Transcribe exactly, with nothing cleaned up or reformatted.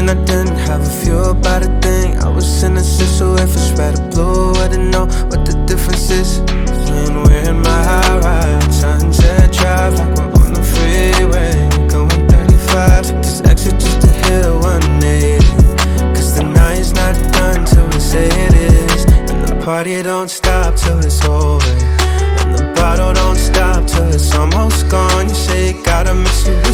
I didn't have a few about a thing. I was in a so if it's red or blue, I didn't know what the difference is. When we're in my high ride, sunset drive like we're on the freeway, going thirty-five. Took this exit just to hit a one eighty, cause the night's not done till we say it is. And the party don't stop till it's over, and the bottle don't stop till it's almost gone. You say you gotta miss you